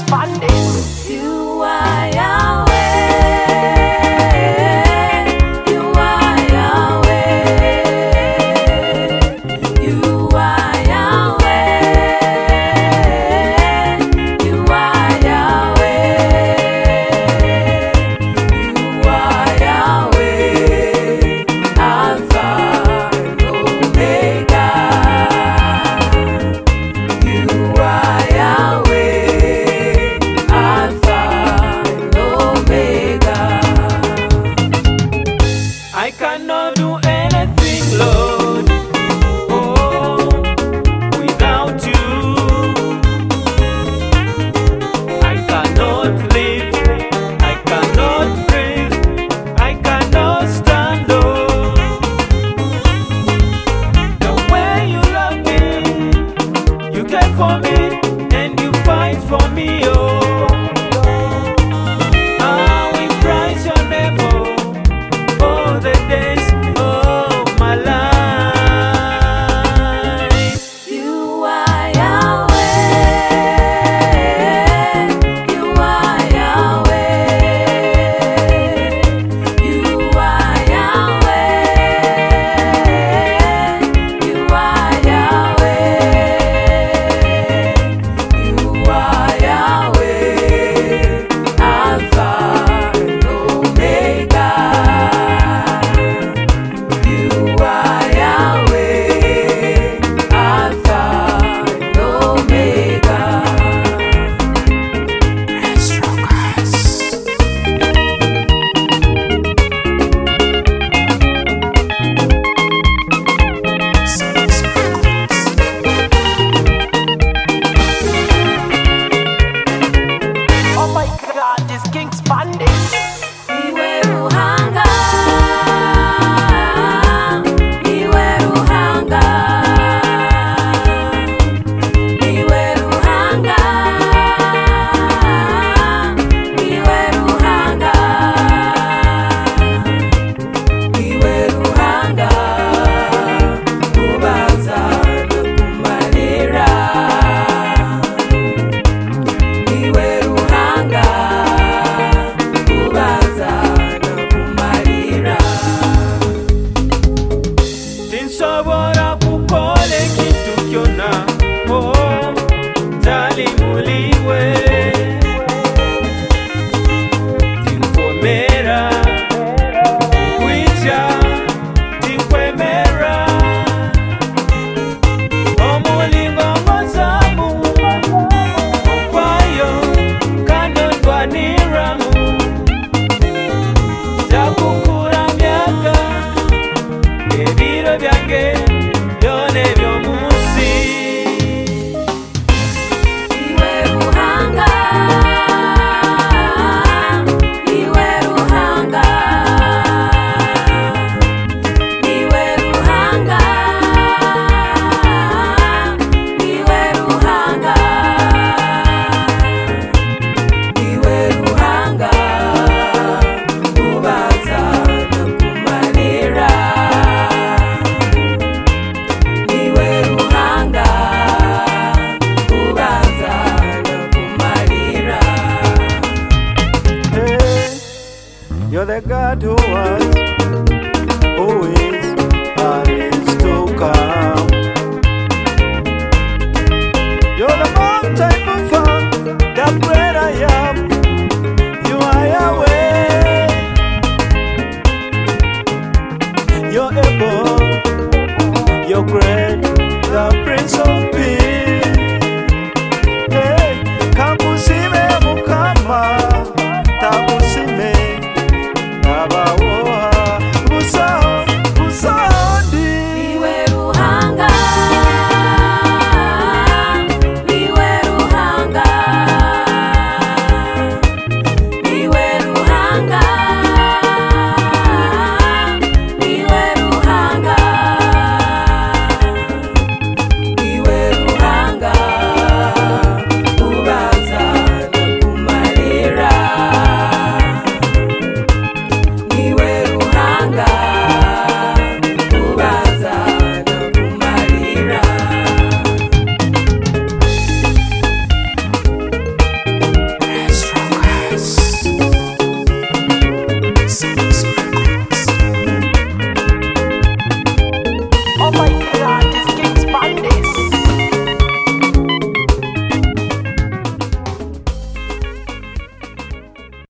Bandit. You are Yahweh. You are Yahweh. You are Yahweh. You are Yahweh. You are Yahweh. Alpha and Omega. You are Yahweh. Alpha and Omega. I cannot do anything, Lord, oh, without you. I cannot live, I cannot breathe, I cannot stand, oh. The way you love me, you care for me, and you fight for me, oh. We praise your name, oh, all the days of my life. You are Yahweh. You are Yahweh. You are Yahweh. You are Yahweh. You are Yahweh. Alpha and Omega. You are Yahweh. Alpha and Omega. Oh my God, this King's Bandit. Iwe Ruhanga. Iwe Ruhanga. Iwe Ruhanga. Iwe Ruhanga. Iwe Ruhanga. Kubanza no kumalira. Iwe Ruhanga. Kubanza no kumalira. Tinsobora kukole kitu kyona, oh, talimuliwe. Tinkomera, kwicha, tinkwemera. Omulingo ngozamu, ofayo, kanondwaniramu. Jakukura myaka, ebiro byange byona ebyomunsi. Iwe Ruhanga. Iwe Ruhanga. Iwe Ruhanga. Iwe Ruhanga. Iwe Ruhanga. Kubanza no kumalira. Iwe Ruhanga. Kubanza no kumalira. You're the God who was